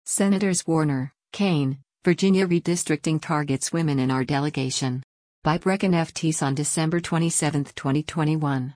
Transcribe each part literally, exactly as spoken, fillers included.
Senators Warner, Kaine, Virginia redistricting targets women in our delegation. By Brecken F. Teese on December twenty-seventh, twenty twenty-one.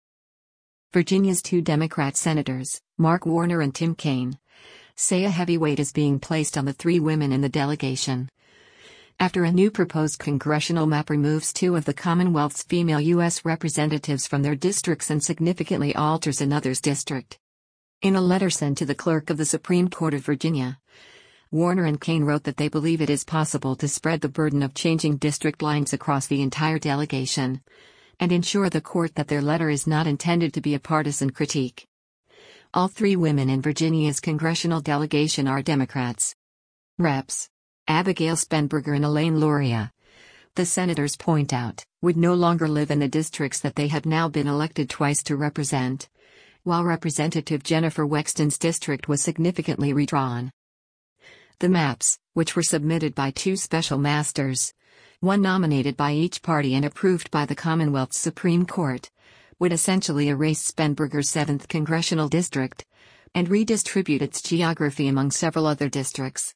Virginia's two Democrat senators, Mark Warner and Tim Kaine, say a heavy weight is being placed on the three women in the delegation, after a new proposed congressional map removes two of the Commonwealth's female U S representatives from their districts and significantly alters another's district. In a letter sent to the clerk of the Supreme Court of Virginia, Warner and Kaine wrote that they believe it is possible to spread the burden of changing district lines across the entire delegation, and ensure the court that their letter is not intended to be a partisan critique. All three women in Virginia's congressional delegation are Democrats. Reps Abigail Spanberger and Elaine Luria, the senators point out, would no longer live in the districts that they have now been elected twice to represent, while Representative Jennifer Wexton's district was significantly redrawn. The maps, which were submitted by two special masters, one nominated by each party and approved by the Commonwealth's Supreme Court, would essentially erase Spanberger's seventh congressional district and redistribute its geography among several other districts.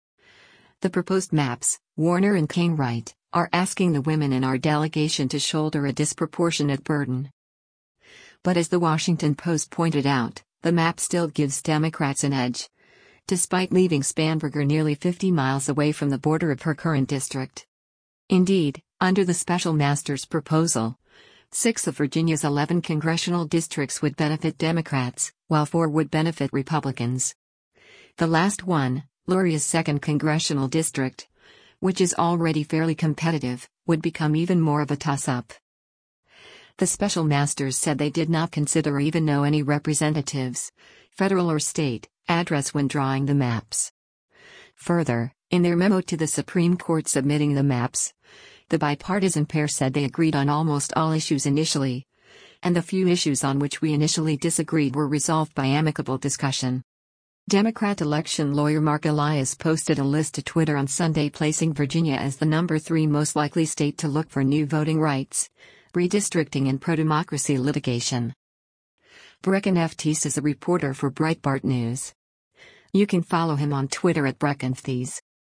The proposed maps, Warner and Kaine write, are asking the women in our delegation to shoulder a disproportionate burden. But as the Washington Post pointed out, the map still gives Democrats an edge, despite leaving Spanberger nearly fifty miles away from the border of her current district. Indeed, under the special master's proposal, six of Virginia's eleven congressional districts would benefit Democrats, while four would benefit Republicans. The last one, Luria's second congressional district, which is already fairly competitive, would become even more of a toss-up. The special masters said they did not consider or even know any representatives, federal or state, address when drawing the maps. Further, in their memo to the Supreme Court submitting the maps, the bipartisan pair said they agreed on almost all issues initially, and the few issues on which we initially disagreed were resolved by amicable discussion. Democrat election lawyer Mark Elias posted a list to Twitter on Sunday placing Virginia as the number three most likely state to look for new voting rights, redistricting and pro-democracy litigation. Brecken F. Teese is a reporter for Breitbart News. You can follow him on Twitter at Brecken F. Teese.